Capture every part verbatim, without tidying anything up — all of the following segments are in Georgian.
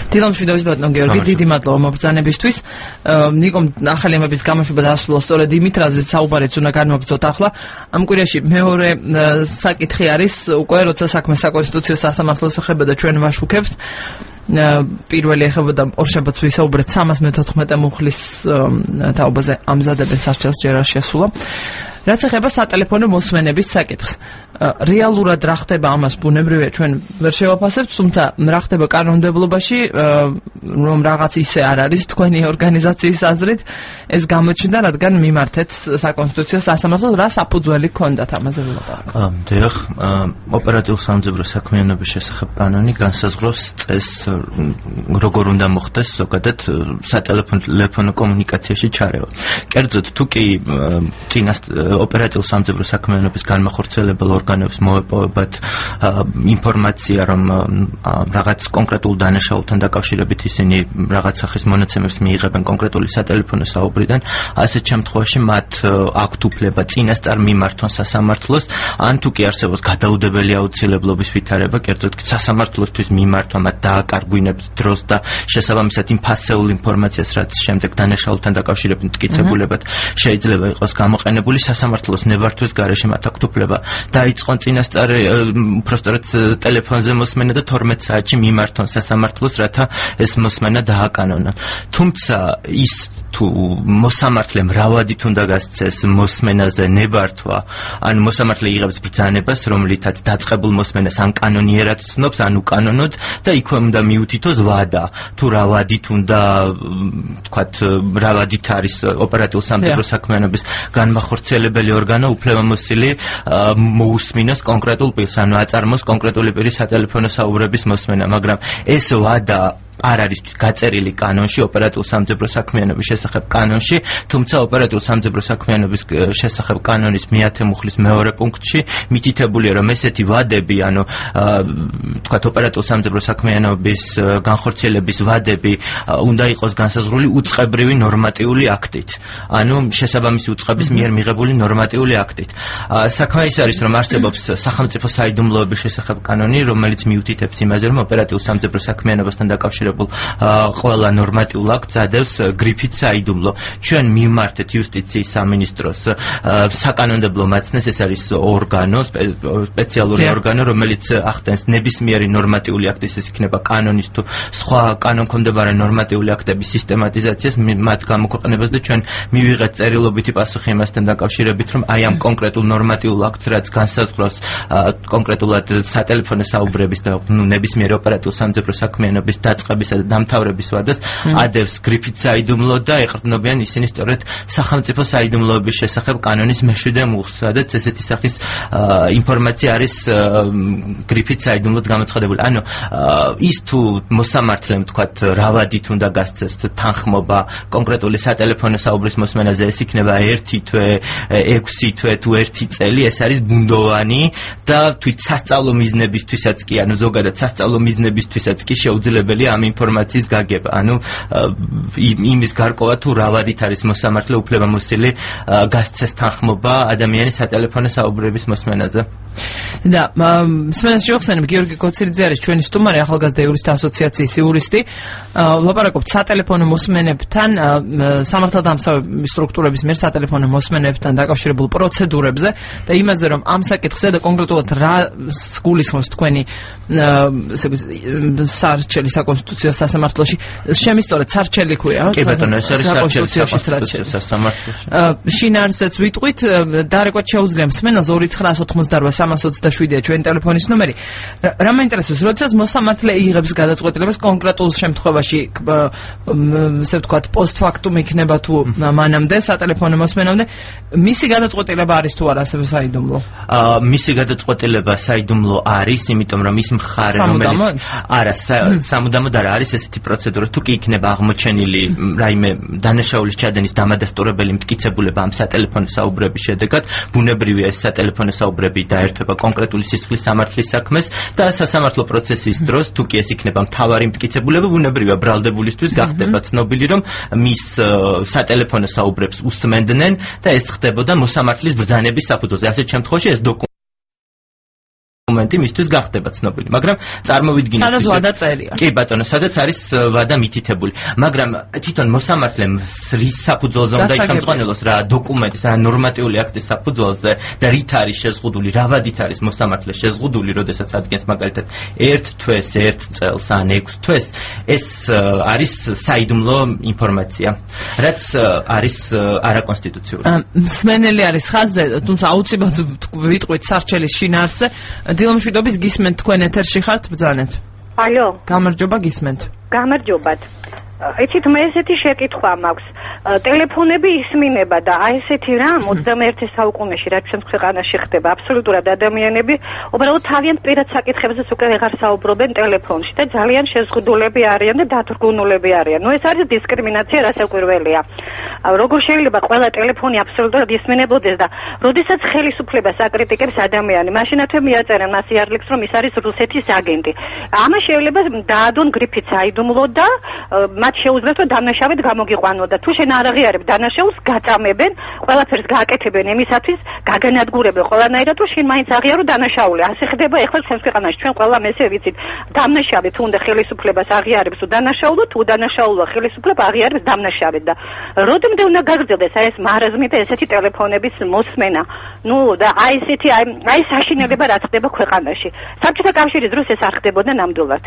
დილამშვიდობის ბატონ გიორგი, დიდი მადლობა მობრძანებისთვის. ნიკომ ახალი ამების გამოშვება დასრულა სწორედ იმით, რაზეც საუბარიც უნდა განვაგრძოთ ახლა. ამ კვირაში მეორე საკითხი არის უკვე როცა საქმე საკონსტიტუციო სასამართლოს ეხება და ჩვენ ვაშუქებთ. პირველი ეხებოდა ორშაბათს ვისაუბრეთ სამას მეთოთხმეტე მუხლის თაობაზე ამზადებენ სასჯელს ჯერ არ შესულა. რაც ეხება სატელეფონო მოსმენების საკითხს. რეალურად რა ხდება ამას ბუნებრივია ჩვენ ვერ შევაფასებთ, თუმცა რა ხდება კანონმდებლობაში, რომ რაღაც ისე არ არის თქვენი ორგანიზაციის აზრით, ეს გამოჩნდა, რადგან მიმართეთ საკონსტიტუციო სასამართლოს, რა საფუძველი ჰქონდათ ამაზე ვილაპარაკოთ. დიახ, ოპერატიულ-სამძებრო საქმიანობის შესახებ კანონი განსაზღვრავს წესს, როგორ უნდა მოხდეს ზოგადად სატელეფონო კომუნიკაციაში ჩარევა. კერძოდ, თუ კი წინას ოპერატიულ-სამძებრო საქმიანობის განმახორციელებელ ორგანოებს მოეპოვებათ ინფორმაცია, რომ რაღაც კონკრეტულ დანაშაულთან დაკავშირებით ისინი რაღაც სახის მონაცემებს მიიღებენ კონკრეტული სატელეფონო საუბრიდან, ასეთ შემთხვევაში მათ აქვთ უფლება წინასწარ მიმართონ სასამართლოს, ან თუ კი არსებობს გადაუდებელი აუცილებლობის ვითარება, კერძოდ სასამართლოსთვის მიმართვა მათ დააკარგვინებთ დროს და შესაბამისად იმ ფასეულ ინფორმაციას, რაც შემდეგ დანაშაულთან დაკავშირებით მტკიცებულებად შეიძლება იყოს გამოყენებული, სასამართლოს ნებართვის გარეშე მათ აქვთ უფლება დაიწყონ წინასწარ უბრალოდ ტელეფონზე მოსმენა და თორმეტ საათში მიმართონ სასამართლოს, რათა ეს მოსმენა დააკანონონ. თუმცა ის თუ მოსამართლემ რავადით უნდა გასცეს მოსმენაზე ნებართვა, ან მოსამართლე იღებს ბრძანებას, რომლითაც დაწყებულ მოსმენას ან კანონიერად ცნობს, ან უკანონოდ და იქვე უნდა მიუთითოს ვადა, თუ რავადით უნდა, თქვათ, რავადით არის ოპერატიულ-სამძებრო საქმიანობის განმახორციელებელი ორგანო უფლებამოსილი მოусმინოს კონკრეტულ პირს, ანუ აწარმოს კონკრეტული პირის სატელეფონო საუბრების მოსმენა, მაგრამ ეს ვადა არ არის გაწერილი კანონში, ოპერატიულ-სამძებრო საქმიანობის შესახებ კანონში, თუმცა ოპერატიულ-სამძებრო საქმიანობის შესახებ კანონის მეათე მუხლის მეორე პუნქტში მითითებულია, რომ ესეთი ვადები, ანუ თქვათ ოპერატიულ-სამძებრო საქმიანობის განხორციელების ვადები უნდა იყოს განსაზღვრული უწყებრივი ნორმატიული აქტით, ანუ შესაბამისი უწყების მიერ მიღებული ნორმატიული აქტით. საქმე ის არის, რომ არსებობს სახელმწიფო საიდუმლოების შესახებ კანონი, რომელიც მიუთითებს იმაზე, რომ ოპერატიულ-სამძებრო საქმიანობასთან დაკავშირებით ყველა ნორმატიულ აქტს ადევს გრიფით საიდუმლო. ჩვენ მიმართეთ იუსტიციის სამინისტროს საკანონმდებლო მაცნეს, ეს არის ორგანო, სპეციალური ორგანო, რომელიც ახდენს ნებისმიერი ნორმატიული აქტის, ეს იქნება კანონის თუ სხვა კანონქვემდებარე ნორმატიული აქტების სისტემატიზაციას, მათ გამოქვეყნებას და ჩვენ მივიღეთ წერილობითი პასუხი იმასთან დაკავშირებით, რომ აი ამ კონკრეტულ ნორმატიულ აქტს, რაც განსაზღვრავს კონკრეტულად სატელეფონო საუბრების და ნებისმიერი ოპერატიულ-სამძებრო საქმიანობის დაწყების და დამთავრების ვადას ადევს გრიფით საიდუმლო და ეყრდნობიან ისინი სწორედ სახელმწიფო საიდუმლოების შესახებ კანონის მეშვიდე მუხლს, სადაც ესეთი სახის ინფორმაცია არის გრიფით საიდუმლოდ გამოცხადებული. ანუ ის თუ მოსამართლემ თქვათ რავადით უნდა გასცეს თანხმობა კონკრეტული სატელეფონო საუბრის მოსმენაზე, ეს იქნება ერთი თვე, ექვსი თვე თუ ერთი წელი, ეს არის ბუნდოვანი და თვით სასწავლო მიზნებისთვისაც კი, ანუ ზოგადად სასწავლო მიზნებისთვისაც კი შეუძლებელია ამ ინფორმაციის გაგება, ანუ იმის გარკვევა თუ რავადით არის მოსამართლე უფლებამოსილი გასცეს თანხმობა ადამიანის სატელეფონო საუბრების მოსმენაზე. და მსმენელს შევახსენებ, გიორგი კოცირძე არის ჩვენი სტუმარი, ახალგაზრდა იურისტთა ასოციაციის იურისტი. ვლაპარაკობთ სატელეფონო მოსმენებთან, სამართალდამცავი სტრუქტურების მიერ სატელეფონო მოსმენებთან დაკავშირებულ პროცედურებზე და იმაზე, რომ ამ საკითხზე და კონკრეტულად რა გულისხმობს თქვენი სარჩელი საკონსტიტუციო სასამართლოში, შემისწორეთ სარჩელი ქვია. კი ბატონო, ეს არის სარჩელი საკონსტიტუციო სასამართლოში. შინაარსიც ვიტყვით, დარეკვა შეუძლია მსმენელს ორი ცხრაას ოცდაოთხმოცდაოთხ სამას ოცდაშვიდია ჩვენი ტელეფონის ნომერი. რა მაინტერესებს, როდესაც მოსამართლე იღებს გადაწყვეტილებას კონკრეტულ შემთხვევაში, ესე ვთქვათ, პოსტფაქტუმ იქნება თუ მანამდე სატელეფონო მოსმენამდე, მისი გადაწყვეტილება არის თუ არა ასევე საიდუმლო? მისი გადაწყვეტილება საიდუმლო არის, იმიტომ რომ ის მხარე, რომელიც არა სამუდამოდ არა არის ესეთი პროცედურა, თუ კი იქნება აღმოჩენილი რაიმე დანაშაულის ჩადენის დამადასტურებელი მტკიცებულება ამ სატელეფონო საუბრების შედეგად, ბუნებრივია ეს სატელეფონო საუბრები დაერთვება კონკრეტული სისხლის სამართლის საქმეს და სასამართლო პროცესის დროს, თუ კი ეს იქნება მთავარი მტკიცებულება, ბუნებრივია ბრალდებულისთვის გახდება ცნობილი, რომ მის სატელეფონო საუბრებს უსმენდნენ და ეს ხდებოდა მოსამართლის ბრძანების საფუძველზე. ასეთ შემთხვევაში ეს დოკუმენტი დოკუმენტი მისთვის გახდება ცნობილი, მაგრამ წარმოვიდგინეთ სადაც ვადა წერია. კი ბატონო, სადაც არის ვადა მითითებული, მაგრამ თვითონ მოსამართლემ რის საფუძველზე უნდა იხელმძღვანელოს რა დოკუმენტის, რა ნორმატიული აქტის საფუძველზე და რით არის შეზღუდული, რა ვადით არის მოსამართლე შეზღუდული, როდესაც ადგენს მაგალითად ერთ თვეს, ერთ წელს ან ექვს თვეს, ეს არის საიდუმლო ინფორმაცია, რაც არის არაკონსტიტუციური. მსმენელი არის ხაზზე, თუმცა აუცილებლად ვიტყვით სარჩელის შინაარსზე. დილომშვიდობის გისმენთ, თქვენ ეთერში ხართ, ბრძანეთ. ალო. გამარჯობა, გისმენთ. გამარჯობათ. იცით, მე ესეთი შეკითხვა მაქვს. ტელეფონები ისმინება და აი ესეთი რამ ოცდამეერთე საუკუნეში რაც ჩემს ქვეყანაში ხდება, აბსოლუტურად ადამიანები უბრალოდ თავიანთ პირად საკითხებზეც უკვე ვეღარ საუბრობენ ტელეფონში და ძალიან შეზღუდულები არიან და დათრგუნულები არიან. ნუ ეს არის დისკრიმინაცია, რასაკვირველია. როგორ შეიძლება ყველა ტელეფონი აბსოლუტურად ისმინებოდეს და როდესაც ხელისუფლებას აკრიტიკებს ადამიანი, მაშინათვე მიაწერენ მას იარლიქს, რომ ის არის რუსეთის აგენტი. ამას შეიძლება დაადონ გრიფით საიდუმლო და მათ შეუძლიათ რომ დანაშაულით გამოგიყვანო და თუ შენ არ აღიარებ დანაშაულს, გაწამებენ, ყველაფერს გააკეთებენ იმისათვის, გაგანადგურებენ ყველანაირად, რომ შენ მაინც აღიარო დანაშაული. ასე ხდება ეხლა ჩვენს ქვეყანაში, ჩვენ ყველა ესე ვიცით. დამნაშავე თუ უნდა ხელისუფლებას აღიარებს უდანაშაულო, თუ უდანაშაულო ხელისუფლება აღიარებს დამნაშავედ და როდემდე უნდა გაგრძელდეს აი ეს მარაზმი და ესეთი ტელეფონების მოსმენა. ნუ და აი ესეთი აი აი საშინელება რაც ხდება ქვეყანაში. საბჭოთა კავშირის დროს ეს არ ხდებოდა ნამდვილად.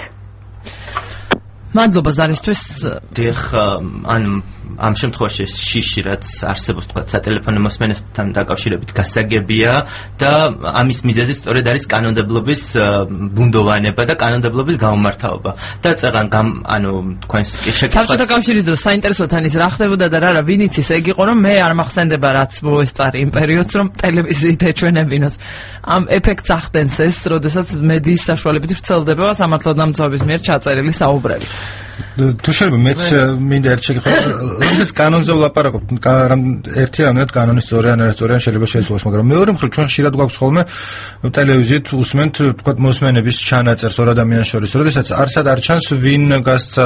მადლობა ზარისთვის. დიახ, ან ამ შემთხვევაში შიში რაც არსებობს თქვა სატელეფონო მოსმენასთან დაკავშირებით გასაგებია და ამის მიზეზი სწორედ არის კანონმდებლობის ბუნდოვანება და კანონმდებლობის გამომართავება. და წეგან ანუ თქვენს შეკითხვას საბჭოთა კავშირის დროს საინტერესო თან ის რა ხდებოდა და რა რა ვინ იცის, ეგ იყო რომ მე არ მახსენდება რაც მოესწარი იმ პერიოდს რომ ტელევიზიით ეჩვენებინოთ. ამ ეფექტს ახდენს ეს, როდესაც მედიის საშუალებით ვრცელდება სამართალდამცავების მიერ ჩაწერილი საუბრები. თუ შეიძლება მეც მინდა ერთ შეკითხვა, როდესაც კანონზე ვლაპარაკობთ, ერთი რამიანად კანონის სწორი ან არასწორი შეიძლება შეიცვალოს, მაგრამ მეორე მხრივ ჩვენ ხშირად გვაქვს ხოლმე ტელევიზიით უსმენთ თქვა მოსმენების ჩანაწერს ორ ადამიანს შორის, როდესაც არსად არ ჩანს ვინ გასცა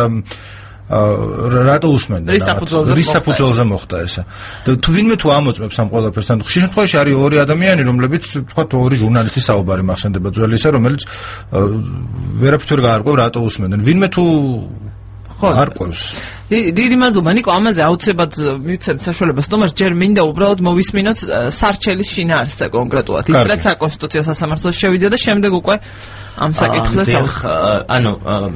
რატო უსმენდა რის საფუძველზე მოხდა ესა და თუ ვინმე თუ ამოწმებს ამ ყველაფერს ან ხშირ შემთხვევაში არის ორი ადამიანი რომლებიც თქვა ორი ჟურნალისტის საუბარი მახსენდება ძველი ისე რომელიც ვერაფერ გაარკვევ რატო უსმენდნენ ვინმე თუ არ ყვევს დიდი მადლობა ნიკო ამაზე აუცილებლად მივცემთ საშუალებას თუმცა ჯერ მინდა უბრალოდ მოვისმინოთ სარჩელის შინაარსზე კონკრეტულად ის რაც საკონსტიტუციო სასამართლოს შევიდა და შემდეგ უკვე ამ საკითხზე ანუ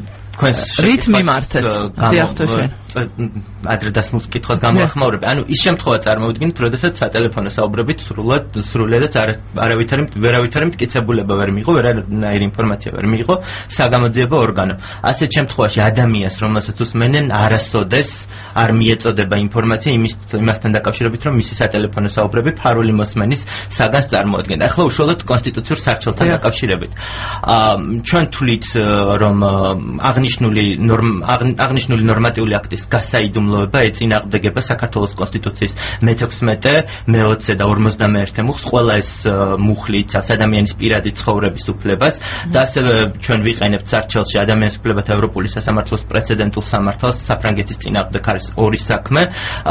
რით მიმართეთ დიახტოშენ ადრე დასმულ კითხვას გამოახმაურებ. ანუ ის შემთხვევა წარმოვიდგინეთ, როდესაც სატელეფონო საუბრებით სრულად სრულიადაც არავითარი ვერავითარი მტკიცებულება ვერ მიიღო, ვერანაირი ინფორმაცია ვერ მიიღო საგამოძიებო ორგანო. ასეთ შემთხვევაში ადამიანს, რომელსაც უსმენენ, არასოდეს არ მიეწოდება ინფორმაცია იმის იმასთან დაკავშირებით, რომ მისი სატელეფონო საუბრები ფარული მოსმენის საგანს წარმოადგენდა. ახლა უშუალოდ კონსტიტუციურ სარჩელთან დაკავშირებით. ჩვენ თვლით, რომ აღნიშნული აღნიშნული ნორმატიული აქტის გასაიდუმლოება ეწინააღმდეგება საქართველოს კონსტიტუციის მეთექვსმეტე, მეოცე და ორმოცდამეერთე მუხლს, ყველა ეს მუხლი იცავს ადამიანის პირადი ცხოვრების უფლებას და ასევე ჩვენ ვიყენებთ სარჩელში ადამიანის უფლებათა ევროპული სასამართლოს პრეცედენტულ სამართალს, საფრანგეთის წინააღმდეგ არის ორი საქმე,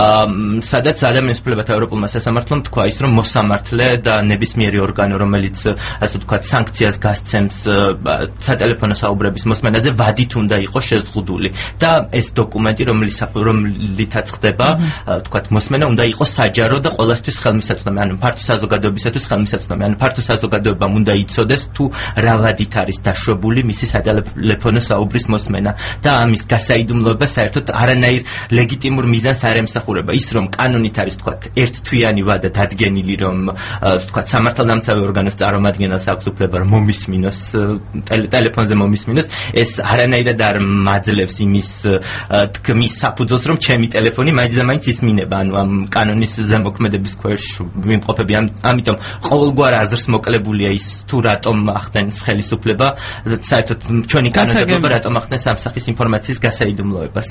სადაც ადამიანის უფლებათა ევროპულმა სასამართლომ თქვა ის, რომ მოსამართლე და ნებისმიერი ორგანო, რომელიც ასე ვთქვათ, სანქციას გასცემს სატელეფონო საუბრების მოსმენაზე, ვადით უნდა იყოს შეზღუდული და ეს დოკუმენტი რომლითაც ხდება, თქვათ, მოსმენა უნდა იყოს საჯარო და ყველასთვის ხელმისაწვდომი, ანუ ფართო საზოგადოებისათვის ხელმისაწვდომი, ანუ ფართო საზოგადოებამ უნდა იცოდეს თუ რა ვადით არის დაშვებული მისი სატელეფონო საუბრის მოსმენა და ამის გასაიდუმლოება საერთოდ არანაირ ლეგიტიმურ მიზანს არ ემსახურება. ის რომ კანონით არის, თქვათ, ერთთვიანი ვადა დადგენილი, რომ თქვათ, სამართალდამცავი ორგანოს წარმომადგენელს აქვს უფლება რომ მომისმინოს ტელეფონზე მომისმინოს, ეს არანაირად არ მაძლევს იმის თქმის საფუძველს, რომ ჩემი ტელეფონი მაინც და მაინც ისმინება, ანუ ამ კანონის ზემოქმედების ქვეშ ვიმყოფები. ამიტომ ყოველგვარ აზრს მოკლებულია ის, თუ რატომ ახდენს ხელისუფლება, საერთოდ ჩვენი კანონმდებლობა რატომ ახდენს ამ სახის ინფორმაციის გასაიდუმლოებას.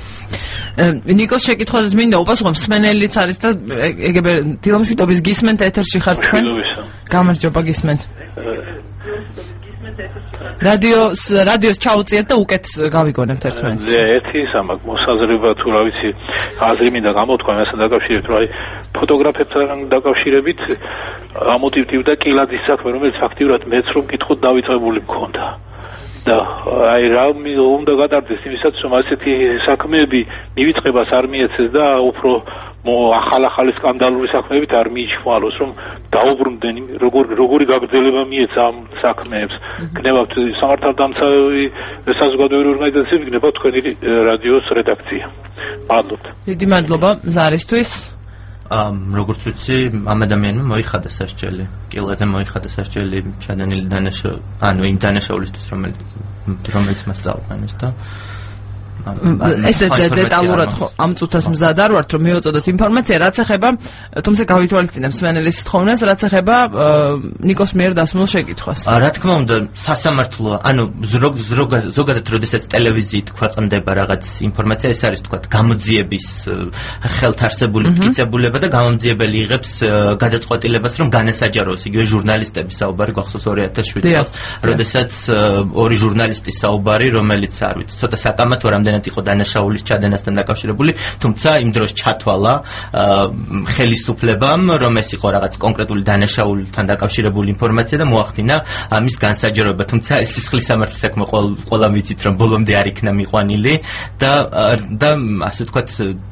ნიკოს შეკითხვაზე მინდა უპასუხო, მსმენელიც არის და ეგებერ დილომშვიდობის გისმენთ ეთერში ხართ თქვენ? გამარჯობა, გისმენთ. რადიოს რადიოს ჩაუწიეთ და უკეთ გავიგონებთ ერთმანეთს. ერთი ისა მაქვს მოსაზრება თუ რა ვიცი აზრი მინდა გამოთქვა მასთან დაკავშირებით, რომ აი ფოტოგრაფებთან დაკავშირებით ამოტივტივ და კილაძის საქმე, რომელიც ფაქტიურად მეც რომ კითხოთ დავიწყებული მქონდა. და აი რა უნდა გადარდეს იმისაც რომ ასეთი საქმეები მივიწყებას არ მიეცეს და უფრო ახალ-ახალი სკანდალური საქმეებით არ მიიჩვალოს, რომ დაუბრუნდნენ როგორ როგორი გაგრძელება მიეცა ამ საქმეებს. გნებავთ სამართალდამცავი საზოგადოებრივი ორგანიზაციები, გნებავთ თქვენი რადიოს რედაქცია. მადლობთ. დიდი მადლობა ზარისთვის. ამ როგორც ვიცი, ამ ადამიანმა მოიხადა სასჯელი. კილაძე მოიხადა სასჯელი ჩადენილი დანაშაული, ანუ იმ დანაშაულისთვის, რომელიც რომელიც მას წაუყენეს და ეს დეტალურად ხო ამ წუთას მზად არ ვართ რომ მივაწოდოთ ინფორმაცია რაც ეხება თუმცა გავითვალისწინებ სმენელის თხოვნას რაც ეხება ნიკოს მიერ დასმულ შეკითხვას. რა თქმა უნდა სასამართლო ანუ ზოგადად როდესაც ტელევიზიით ქვეყნდება რაღაც ინფორმაცია ეს არის თქვა გამოძიების ხელთ არსებული მტკიცებულება და გამომძიებელი იღებს გადაწყვეტილებას რომ განესაჯაროს იგივე ჟურნალისტების საუბარი გახსოვს ორი ათას შვიდ წელს როდესაც ორი ჟურნალისტის საუბარი რომელიც არ ვიცი ცოტა საკამათო რამდენად იყო დანაშაულის ჩადენასთან დაკავშირებული, თუმცა იმ დროს ჩათვალა ხელისუფლებამ, რომ ეს იყო რაღაც კონკრეტული დანაშაულთან დაკავშირებული ინფორმაცია და მოახდინა ამის განსაჯაროება, თუმცა ეს სისხლის სამართლის საქმე ყველა ვიცით, რომ ბოლომდე არ იქნა მიყვანილი და და ასე ვთქვათ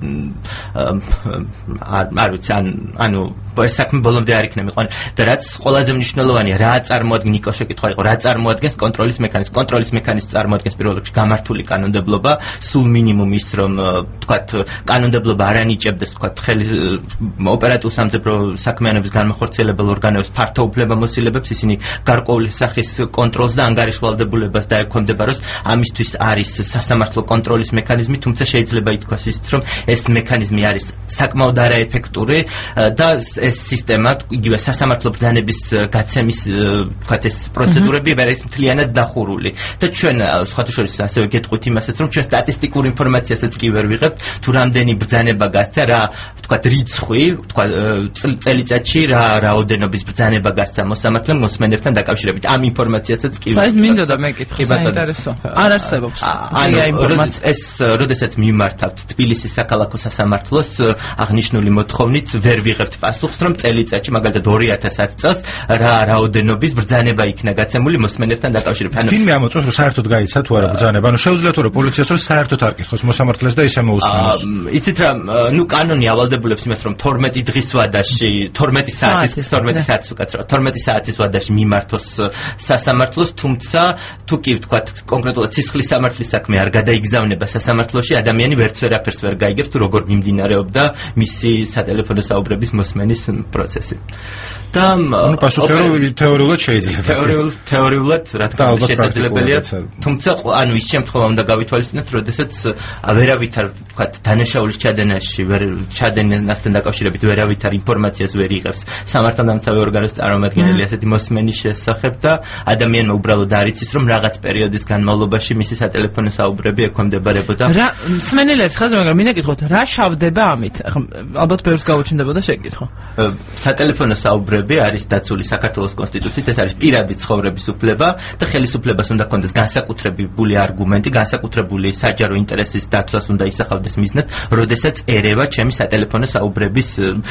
არ ვიცი, ანუ ეს საქმე ბოლომდე არ იქნა მიყვანილი და რაც ყველაზე მნიშვნელოვანია, რა წარმოადგენს ნიკოს შეკითხვა იყო, რა წარმოადგენს კონტროლის მექანიზმი, კონტროლის მექანიზმი წარმოადგენს პირველ რიგში გამართული კანონმდებლობა სულ მინიმუმ ის რომ თქვათ კანონმდებლობა არ ანიჭებდეს თქვათ ხელი ოპერატიულ სამძებრო საქმიანობის განმახორციელებელ ორგანოებს ფართო უფლებამოსილებებს ისინი გარკვეული სახის კონტროლს და ანგარიშვალდებულებას დაექვემდებაროს ამისთვის არის სასამართლო კონტროლის მექანიზმი თუმცა შეიძლება ითქვას ისიც რომ ეს მექანიზმი არის საკმაოდ არაეფექტური და ეს სისტემა იგივე სასამართლო ბრძანების გაცემის თქვათ ეს პროცედურები ვერ არის მთლიანად დახურული და ჩვენ სხვათა შორის ასევე გეტყვით იმასაც რომ ჩვენ სტატისტიკურ ინფორმაციასაც კი ვერ ვიღებთ თუ რამდენი ბრძანება გასცა რა თქვათ რიცხვი თქვათ წელიწადში რა რაოდენობის ბრძანება გასცა მოსამართლემ მოსმენებთან დაკავშირებით ამ ინფორმაციასაც კი ვერ ეს მინდოდა მეკითხა საინტერესო არ არსებობს აი ინფორმაცია ეს როდესაც მიმართავთ თბილისის საქალაქო სასამართლოს აღნიშნული მოთხოვნით ვერ ვიღებთ პასუხს რომ წელიწადში მაგალითად ორი ათას ათი წელს რა რაოდენობის ბრძანება იქნა გაცემული მოსმენებთან დაკავშირებით ანუ ვინმე ამოწმოს რომ საერთოდ გაიცა თუ არა ბრძანება ანუ შეუძლია თუ რა პოლიციას რომ საერთოდ არ კითხოს მოსამართლეს და ისე მოусმენოს. იცით რა, ნუ კანონი ავალდებულებს იმას რომ თორმეტი დღის ვადაში, თორმეტი საათის, თორმეტი საათის უკაცრავად, თორმეტი საათის ვადაში მიმართოს სასამართლოს, თუმცა თუ კი ვთქვათ კონკრეტულად სისხლის სამართლის საქმე არ გადაიგზავნება სასამართლოში, ადამიანი ვერც ვერაფერს ვერ გაიგებს თუ როგორ მიმდინარეობდა მისი სატელეფონო საუბრების მოსმენის პროცესი. და ანუ პასუხი თეორიულად შეიძლება. თეორიულად თეორიულად რა თქმა უნდა შესაძლებელია, თუმცა ანუ ის შემთხვევა უნდა გავითვალისწინოთ, როდესაც ვერავითარ ვთქვათ დანაშაულის ჩადენაში ვერ ჩადენასთან დაკავშირებით ვერავითარ ინფორმაციას ვერ იღებს სამართალდამცავი ორგანოს წარმომადგენელი ასეთი მოსმენის შესახებ და ადამიანმა უბრალოდ არ იცის რომ რაღაც პერიოდის განმავლობაში მისი სატელეფონო საუბრები ექვემდებარებოდა რა მსმენელი არის ხაზი მაგრამ მინდა გითხოთ რა შავდება ამით ახლა ალბათ ბევრს გაუჩნდებოდა შეკითხვა სატელეფონო საუბრები არის დაცული საქართველოს კონსტიტუციით ეს არის პირადი ცხოვრების უფლება და ხელისუფლებას უნდა ქონდეს განსაკუთრებული არგუმენტი განსაკუთრებული საჯარო ინტერესის დაცვას უნდა ისახავდეს მიზნად როდესაც ერევა ჩემი სატელეფონო საუბრების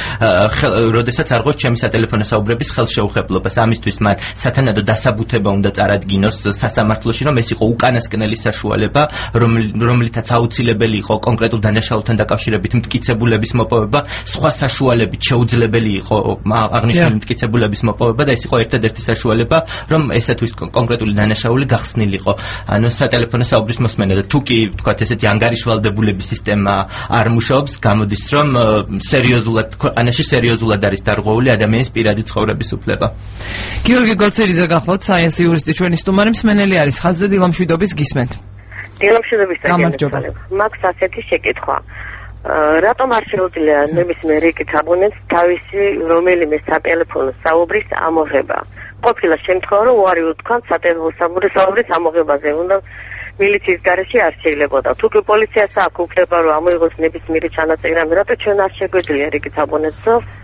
როდესაც არღოს ჩემი სატელეფონო საუბრების ხელშეუხებლობას ამისთვის მან სათანადო დასაბუთება უნდა წარადგინოს სასამართლოში რომ ეს იყო უკანასკნელი საშუალება რომლითაც აუცილებელი იყო კონკრეტულ დანაშაულთან დაკავშირებით მტკიცებულების მოპოვება სხვა საშუალებით შეუძლებელი იყო აღნიშნული მტკიცებულების მოპოვება და ეს იყო ერთადერთი საშუალება რომ ესეთვის კონკრეტული დანაშაული გახსნილიყო ანუ სატელეფონო საუბრის მოსმენა და თუ კი ვთქვათ ესეთი ანგარიშვალდებულების სისტემა არ მუშაობს გამოდის რომ სერიოზულად ქვეყანაში სერიოზულად არის დარღვეული ადამიანის პირადი ცხოვრების უფლება გიორგი გოცერიძე გახლავთ საინსი იურისტი ჩვენი სტუმარი მსმენელი არის ხაზზე დილამშვიდობის გისმენთ დილამშვიდობის წაგებია მაქვს ასეთი შეკითხვა რატომ არ შეუძლია ნებისმიერ რიგით აბონენტს თავისი რომელიმე სატელეფონო საუბრის ამოღება ყოფილა შემთხვევა რომ უარი უთქვამთ სატელეფონო საუბრის ამოღებაზე უნდა მილიციის გარეშე არ შეიძლებოდა თუ კი პოლიციას აქვს უფლება რომ ამოიღოს ნებისმიერი ჩანაწერი რატო ჩვენ არ შეგვიძლია რიგით აბონენტს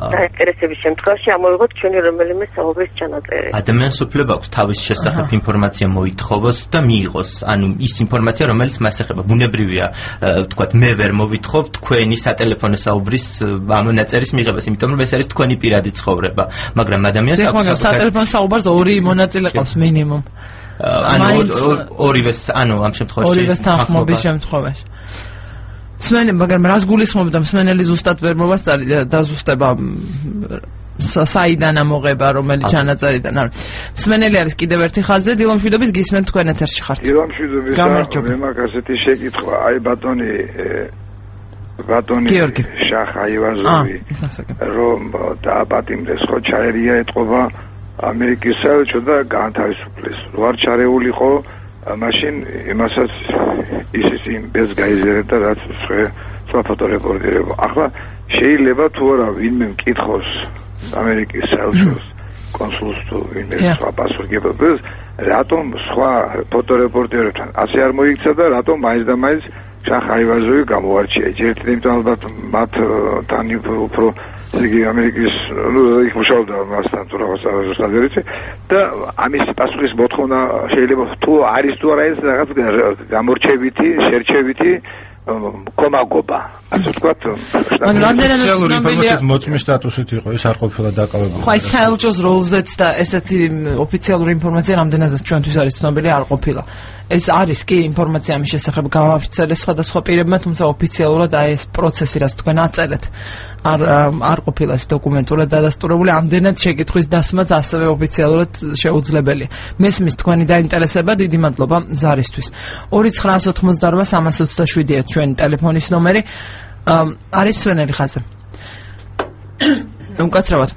დაინტერესების შემთხვევაში ამოვიღოთ ჩვენი რომელიმე საუბრის ჩანაწერი. ადამიანს უფლება აქვს თავის შესახებ ინფორმაცია მოითხოვოს და მიიღოს. ანუ ის ინფორმაცია, რომელიც მას ეხება, ბუნებრივია, ვთქვათ, მე ვერ მოვითხოვ თქვენი სატელეფონო საუბრის მონაწერის მიღებას, იმიტომ რომ ეს არის თქვენი პირადი ცხოვრება, მაგრამ ადამიანს აქვს სატელეფონო საუბარს ორი მონაწილე ყავს მინიმუმ. ანუ ორივეს, ანუ ამ შემთხვევაში ორივეს თანხმობის შემთხვევაში. მსმენელი, მაგრამ რას გულისხმობდა მსმენელი ზუსტად ვერ მოვასწარი და ზუსტება საიდან ამოღება რომელი ჩანაწერიდან არის. მსმენელი არის კიდევ ერთი ხაზზე, დილომშვიდობის გისმენთ თქვენ ეთერში ხართ. დილომშვიდობის და მე მაქვს ასეთი შეკითხვა, აი ბატონი ბატონი შახაივაზოვი რომ დააპატიმრეს ხო ჩაერია ეთყობა ამერიკის საელჩო და განთავისუფლეს. რო არ ჩარეულიყო მაშინ იმასაც ისიც იმ ბეს გაიზერებდა რაც სხვა ფოტორეპორტერებო. ახლა შეიძლება თუ არა ვინმე მკითხოს ამერიკის საელჩოს კონსულს თუ ვინმე სხვა პასუხისმგებლობას რატომ სხვა ფოტორეპორტერებთან ასე არ მოიქცა და რატომ მაინც და მაინც შახაივაზოვი გამოარჩია. ერთი იმიტომ ალბათ მათ თან უფრო იგი ამერიკის ნუ იქ მუშაობდა მასთან თუ რაღაც საზერიცე და ამის პასუხის მოთხოვნა შეიძლება თუ არის თუ არა ეს რაღაც გამორჩევითი, შერჩევითი კომაგობა. ასე ვთქვათ, ოფიციალური ინფორმაციით მოწმის სტატუსით იყო, ეს არ ყოფილა დაკავებული. ხო, აი საელჩოს როლზეც და ესეთი ოფიციალური ინფორმაცია რამდენადაც ჩვენთვის არის ცნობილი არ ყოფილა. ეს არის კი ინფორმაცია ამის შესახებ გავავრცელეს სხვადასხვა პირებმა, თუმცა ოფიციალურად აი ეს პროცესი, რაც თქვენ აწერეთ, არ არ ყოფილა ეს დოკუმენტურად დადასტურებული, ამდენად შეკითხვის დასმაც ასევე ოფიციალურად შეუძლებელია. მესმის თქვენი დაინტერესება, დიდი მადლობა ზარისთვის. ორი ცხრაას ოთხმოცდაორმა სამას ოცდაშვიდია ჩვენი ტელეფონის ნომერი. არის სვენელი ხაზზე. უკაცრავად.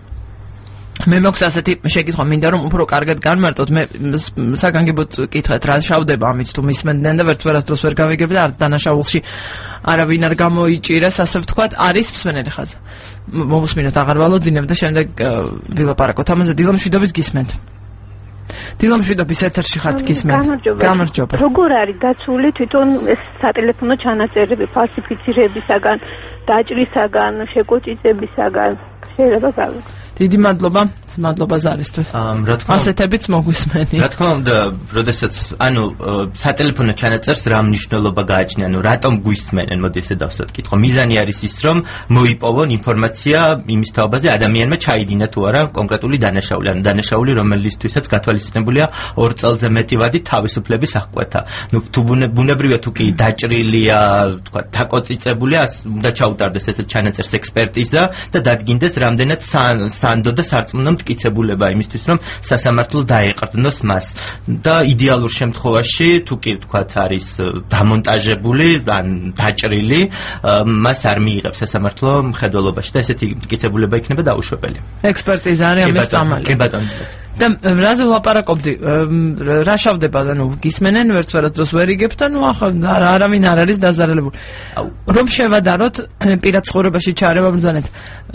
მე მაქვს ასეთი შეკითხვა, მინდა რომ უფრო კარგად განმარტოთ. მე საგანგებოდ კითხეთ, რა შავდება ამით თუ მისმენდნენ და ვერც ვერასდროს ვერ გავიგებ და არც დანაშაულში არავინ არ გამოიჭირეს, ასე ვთქვათ, არის მსმენელი ხაზი. მოვუსმინოთ, აღარ ვალოდინებ და შემდეგ ვილაპარაკოთ ამაზე. დილომშვიდობის გისმენთ. დილომშვიდობის ეთერში ხართ გისმენთ. გამარჯობა. როგორ არის დაცული თვითონ ეს სატელეფონო ჩანაწერები ფალსიფიცირებისაგან, დაჭრისაგან, შეკოჭიწებისაგან? შეიძლება გავიგოთ. დიდი მადლობა, მადლობა ზარისთვის. რა თქმა უნდა, ასეთებიც მოგვისმენი. რა თქმა უნდა, როდესაც ანუ სატელეფონო ჩანაწერს რა მნიშვნელობა გააჩნია, ანუ რატომ გვისმენენ, მოდი ესე დავსვათ კითხვა. მიზანი არის ის, რომ მოიპოვონ ინფორმაცია იმის თაობაზე, ადამიანმა ჩაიდინა თუ არა კონკრეტული დანაშაული, ანუ დანაშაული, რომელისთვისაც გათვალისწინებულია ორ წელზე მეტი ვადი თავისუფლების აღკვეთა. ნუ თუ ბუნებრივია თუ კი დაჭრილია, თქვა, დაკოწიწებულია, უნდა ჩაუტარდეს ეს ჩანაწერს ექსპერტიზა და დადგინდეს რამდენად სანდო და სარწმუნო მტკიცებულება იმისთვის, რომ სასამართლო დაეყრდნოს მას. და იდეალურ შემთხვევაში, თუ კი ვთქვათ, არის დამონტაჟებული, ან დაჭრილი, მას არ მიიღებს სასამართლო მხედველობაში და ესეთი მტკიცებულება იქნება დაუშვებელი. ექსპერტიზა არის ამის წამალი. კი ბატონო. და რაზე ვლაპარაკობდი? რა შავდება, ანუ გისმენენ, ვერც ვერასდროს ვერ იგებთ, ანუ ახლა არავინ არ არის დაზარალებული. რომ შევადაროთ პირად ცხოვრებაში ჩარევა ბრძანეთ.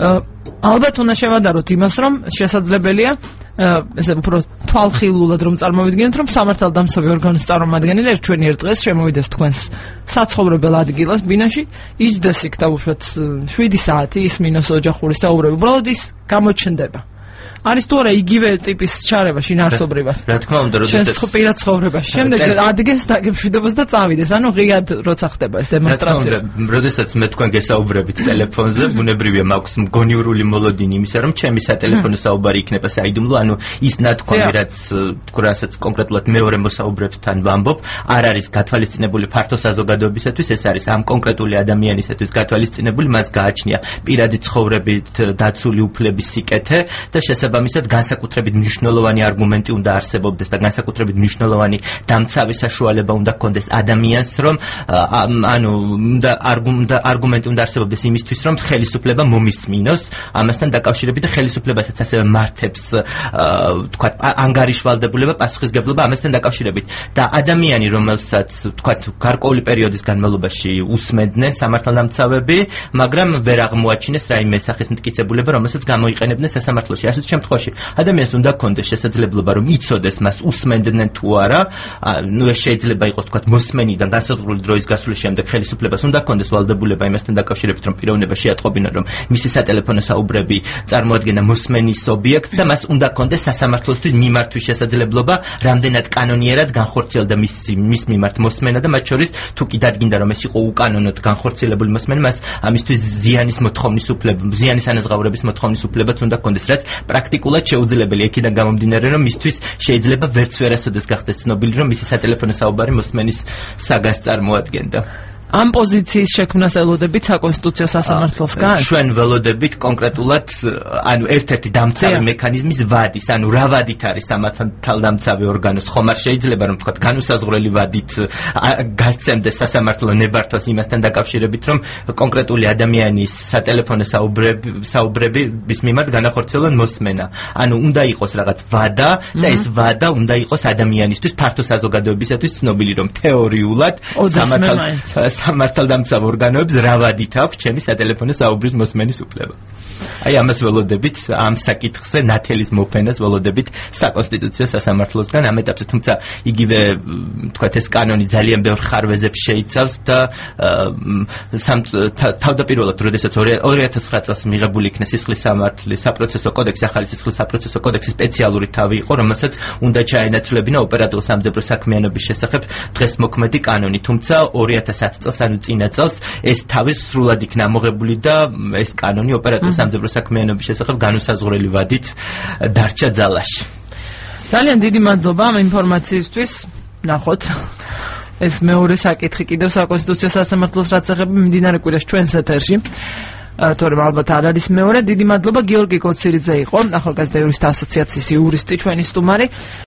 ალბათ უნდა შევადაროთ იმას, რომ შესაძლებელია ესე უფრო თვალხილულად რომ წარმოვიდგინოთ, რომ სამართალდამცავი ორგანოს წარმომადგენელი ერთვენიერ დღეს შემოვიდეს თქვენს საცხოვრებელ ადგილას, ბინაში, იჯდეს იქ და უშუალოდ შვიდი საათი ისმინოს ოჯახური საუბრები. უბრალოდ ის გამოჩნდება. არის თუ არა იგივე ტიპის ჩარევა შინაარსობრივად? რა თქმა უნდა, როდესაც პირად ცხოვრებაში. შემდეგ ადგენს დაგემშვიდობას და წავიდეს. ანუ ღიად როცა ხდება ეს დემონსტრაცია. რა თქმა უნდა, როდესაც მე თქვენ გესაუბრებით ტელეფონზე, ბუნებრივია მაქვს მგონიურული მოლოდინი იმისა, რომ ჩემი სატელეფონო საუბარი იქნება საიდუმლო, ანუ ის ნათქვამი, რაც თქვენ რასაც კონკრეტულად მეორე მოსაუბრებთან ვამბობ, არ არის გათვალისწინებული ფართო საზოგადოებისათვის, ეს არის ამ კონკრეტული ადამიანისათვის გათვალისწინებული, მას გააჩნია პირადი ცხოვრებით დაცული უფლების სიკეთე და შესაბამისად განსაკუთრებით მნიშვნელოვანი არგუმენტი უნდა არსებობდეს და განსაკუთრებით მნიშვნელოვანი დამცავი საშუალება უნდა ჰქონდეს ადამიანს, რომ ანუ უნდა არგუმენტი უნდა არსებობდეს იმისთვის, რომ ხელისუფლება მომისმინოს ამასთან დაკავშირებით და ხელისუფლებასაც ასევე მართებს თქვათ ანგარიშვალდებულება, პასუხისგებლობა ამასთან დაკავშირებით. და ადამიანი, რომელსაც თქვათ გარკვეული პერიოდის განმავლობაში უსმენდნენ სამართალდამცავები, მაგრამ ვერ აღმოაჩინეს რაიმე სახის მტკიცებულება, რომელსაც გამოიყენებდნენ სასამართლოში. ასეთ შემთხვევაში ადამიანს უნდა ქონდეს შესაძლებლობა რომ იცოდეს მას უსმენდნენ თუ არა, ნუ ეს შეიძლება იყოს თქვა მოსმენიდან განსაზღვრული დროის გასვლის შემდეგ ხელისუფლებას უნდა ქონდეს ვალდებულება იმასთან დაკავშირებით რომ პიროვნება შეატყობინა რომ მისი სატელეფონო საუბრები წარმოადგენდა მოსმენის ობიექტს და მას უნდა ქონდეს სასამართლოსთვის მიმართვის შესაძლებლობა რამდენად კანონიერად განხორციელდა მის მის მიმართ მოსმენა და მათ შორის თუ კი დადგინდა რომ ეს იყო უკანონოდ განხორციელებული მოსმენა მას ამისთვის ზიანის მოთხოვნის უფლება ზიანის ანაზღაურების მოთხოვნის უფლებაც უნდა ქონდეს რაც პრაქტიკულად შეუძლებელია იქიდან გამომდინარე რომ მისთვის შეიძლება ვერც ვერასოდეს გახდეს ცნობილი რომ მისი სატელეფონო საუბარი მოსმენის საგანს წარმოადგენდა. ამ პოზიციის შექმნას ელოდებით საკონსტიტუციო სასამართლოსგან? ჩვენ ველოდებით კონკრეტულად ანუ ერთ-ერთი დამცავი მექანიზმის ვადის, ანუ რა ვადით არის სამართალდამცავი ორგანოს, ხომ არ შეიძლება რომ თქვა განუსაზღვრელი ვადით გასცემდეს სასამართლო ნებართვას იმასთან დაკავშირებით, რომ კონკრეტული ადამიანის სატელეფონო საუბრები საუბრების მიმართ განახორციელონ მოსმენა. ანუ უნდა იყოს რაღაც ვადა და ეს ვადა უნდა იყოს ადამიანისთვის ფართო საზოგადოებისათვის ცნობილი, რომ თეორიულად სამართალ სამართალდამცავ ორგანოებს რა ვადით აქვს ჩემი სატელეფონო საუბრის მოსმენის უფლება. აი ამას ველოდებით, ამ საკითხზე ნათელის მოფენას ველოდებით საკონსტიტუციო სასამართლოსგან ამ ეტაპზე, თუმცა იგივე თქვათ ეს კანონი ძალიან ბევრ ხარვეზებს შეიცავს და თავდაპირველად, როდესაც ორი ათას ცხრა წელს მიღებული იქნა სისხლის სამართლის საპროცესო კოდექსი, ახალი სისხლის საპროცესო კოდექსის სპეციალური თავი იყო, რომელსაც უნდა ჩაენაცვლებინა ოპერატიულ სამძებრო საქმიანობის შესახებ დღეს მოქმედი კანონი, თუმცა ორი ათას ათი წელს ანუ წინა წელს ეს თავი სრულად იქნა ამოღებული და ეს კანონი ოპერატიულ სამძებრო საქმიანობის შესახებ განუსაზღვრელი ვადით დარჩა ძალაში. ძალიან დიდი მადლობა ამ ინფორმაციისთვის. ნახოთ ეს მეორე საკითხი კიდევ საკონსტიტუციო სასამართლოს რაც ეხება მიმდინარე კვირას ჩვენს ეთერში. თორემ ალბათ არ არის მეორე. დიდი მადლობა გიორგი კოცირიძე იყო ახალგაზრდა იურისტთა ასოციაციის იურისტი ჩვენი სტუმარი.